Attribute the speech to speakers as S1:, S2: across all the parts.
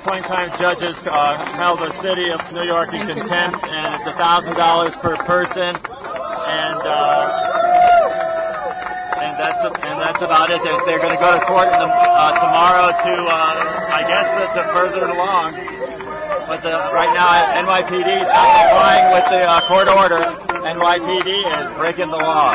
S1: 20-time judges held the city of New York in contempt, and it's $1,000 per person, and that's about it. They're going to go to court tomorrow to, I guess, to further it along. But right now, NYPD is not complying with the court order. NYPD is breaking the law.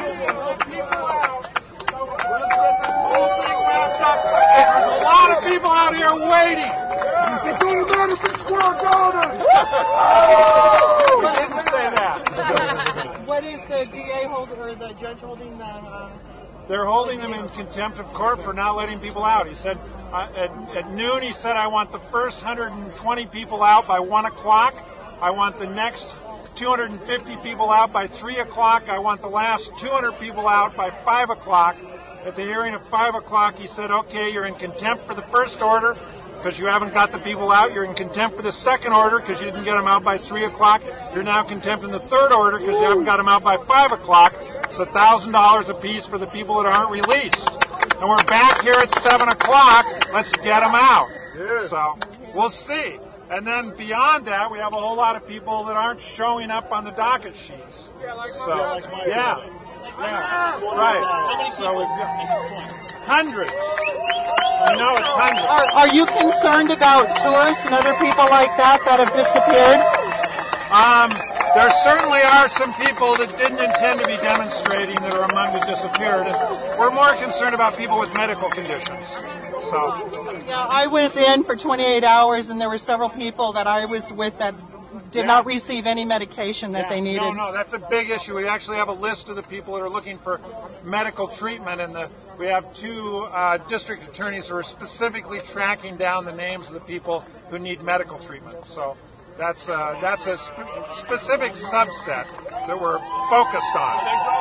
S2: There's a lot of people out here waiting. They go to Madison Square Garden. We didn't say that.
S3: What is the DA holding, or the judge holding the...
S2: They're holding them in contempt of court for not letting people out. He said, at noon, he said, I want the first 120 people out by 1 o'clock. I want the next 250 people out by 3 o'clock. I want the last 200 people out by 5 o'clock. At the hearing at 5 o'clock, he said, okay, you're in contempt for the first order because you haven't got the people out. You're in contempt for the second order because you didn't get them out by 3 o'clock. You're now contempt in the third order because you haven't got them out by 5 o'clock. It's $1,000 apiece for the people that aren't released. And we're back here at 7 o'clock. Let's get them out. So we'll see. And then beyond that, we have a whole lot of people that aren't showing up on the docket sheets. So, yeah. Yeah, right. So we've got hundreds. We know it's hundreds.
S3: Are you concerned about tourists and other people like that have disappeared?
S2: There certainly are some people that didn't intend to be demonstrating that are among the disappeared. And we're more concerned about people with medical conditions. So,
S3: yeah, I was in for 28 hours, and there were several people that I was with that did not receive any medication that they needed.
S2: No, that's a big issue. We actually have a list of the people that are looking for medical treatment, and we have two district attorneys who are specifically tracking down the names of the people who need medical treatment. So that's a specific subset that we're focused on.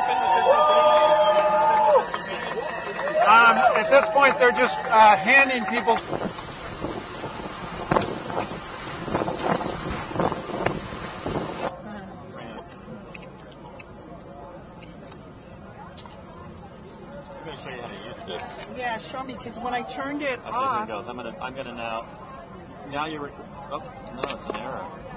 S2: At this point, they're just handing people...
S1: Show you how to use this.
S3: Yeah, show me, because when I turned it off...
S1: Okay, here it goes. I'm gonna now. Now you're. Oh no, it's an error.